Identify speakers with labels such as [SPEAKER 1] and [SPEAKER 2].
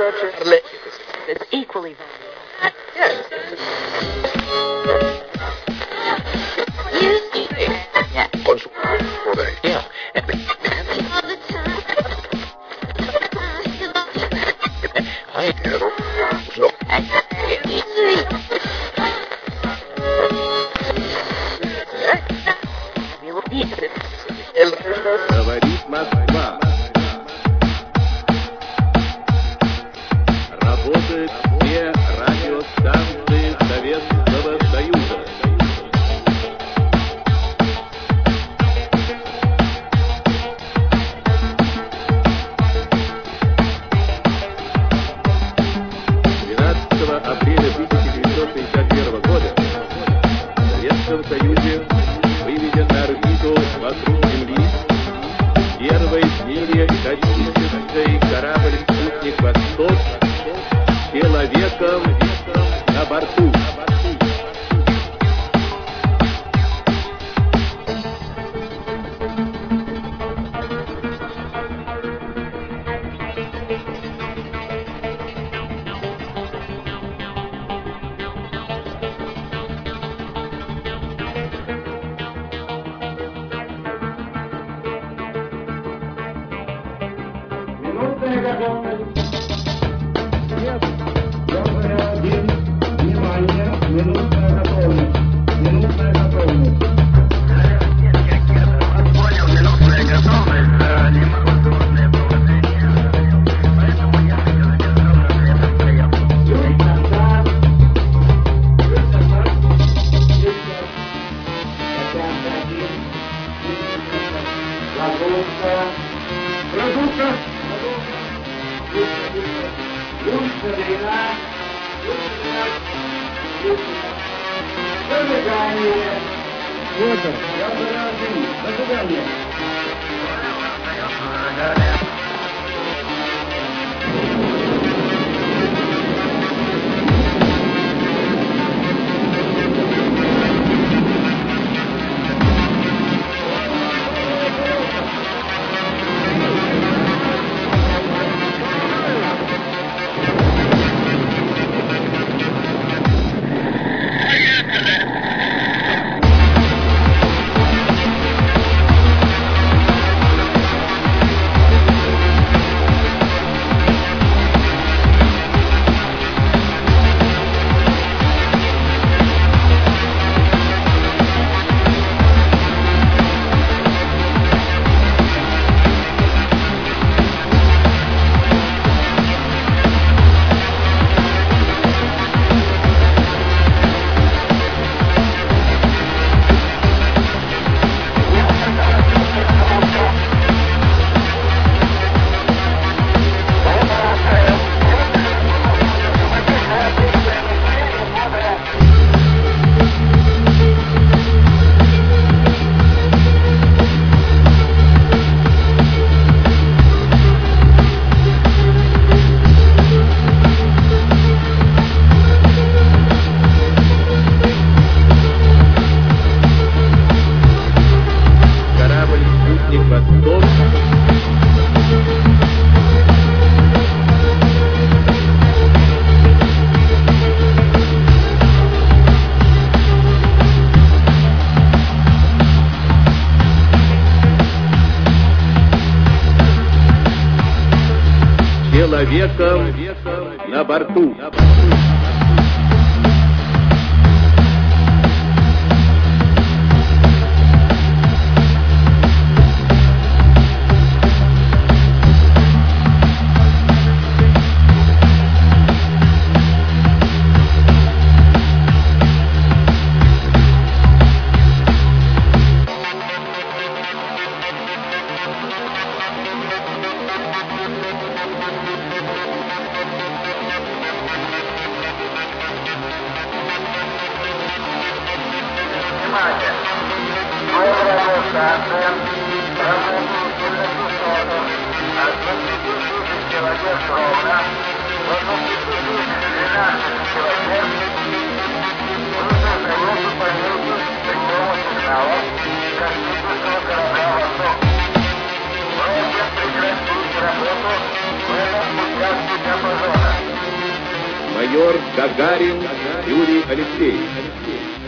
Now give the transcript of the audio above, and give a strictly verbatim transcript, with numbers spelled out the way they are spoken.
[SPEAKER 1] It's equally valuable.
[SPEAKER 2] Yes.
[SPEAKER 1] Yeah.
[SPEAKER 2] Yeah. I
[SPEAKER 3] Говорит Москва. Работают все радиостанции Советского Союза. двенадцатого апреля тысяча девятьсот шестьдесят первого года в Советском Союзе выведен на орбиту вокруг Земли первый в мире космический корабль «Спутник Восток» с человеком на борту.
[SPEAKER 4] Минутная готовность. Номер один. Внимание. Минутная готовность. Минутная готовность. Понял, минутная готовность. Невозможное положение. Поэтому я хотел держал ответ стоял. Есть назад. Есть назад. Есть назад. Вариант один. Лагунка. Лагунка. Лучше длина, лучше длина, лучше длина. До свидания. Петр, я подожди. До свидания.
[SPEAKER 3] Человеком на борту.
[SPEAKER 4] Прекратить работу в этом участке, пожалуйста.
[SPEAKER 3] майор Гагарин Юрий Алексеевич.